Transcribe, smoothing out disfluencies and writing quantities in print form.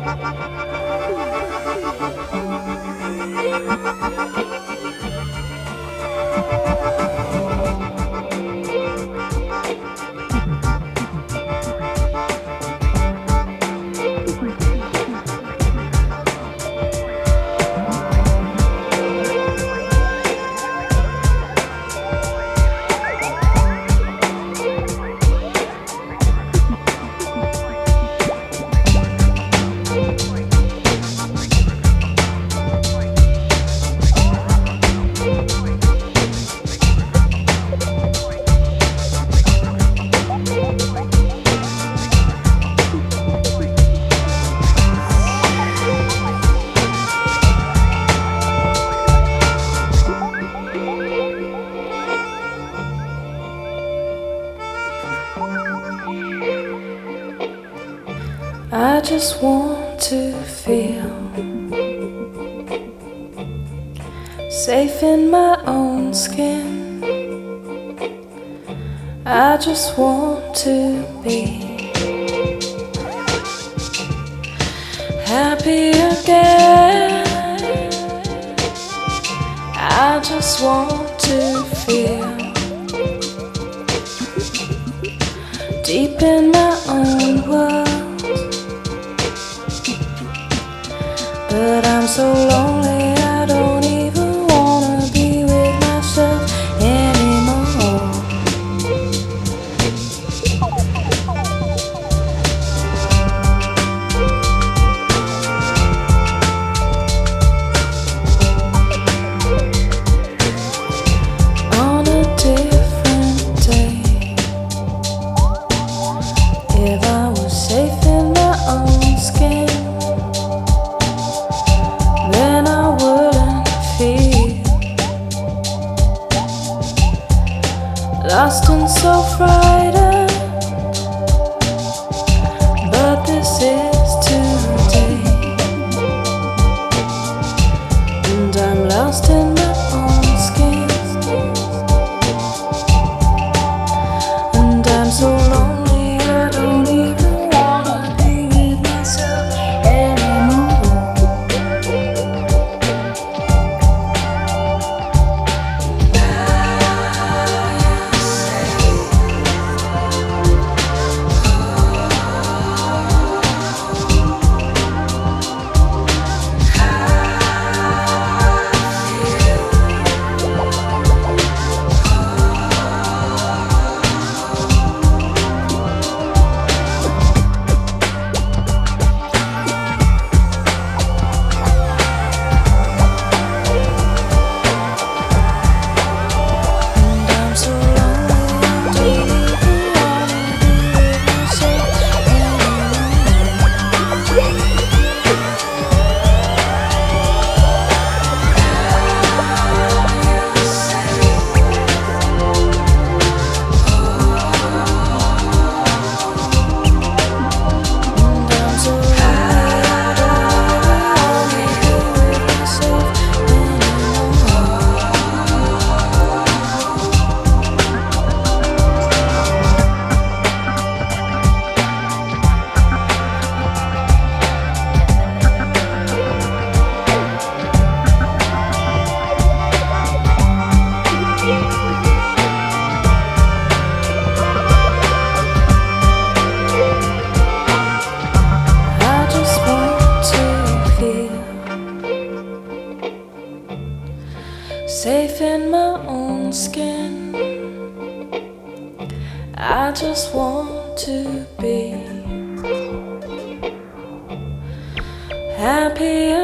I just want to feel safe in my own skin. I just want to be happy again. I just want to feel deep in my own world. But I'm so lonely, I don't even wanna be with myself anymore. On a different day, if I was safe in my own skin, then I wouldn't feel lost and so frightened. But this is today, and I'm lost in my own skin, and I'm so lonely I don't even wanna be with myself anymore. Safe in my own skin, I just want to be happy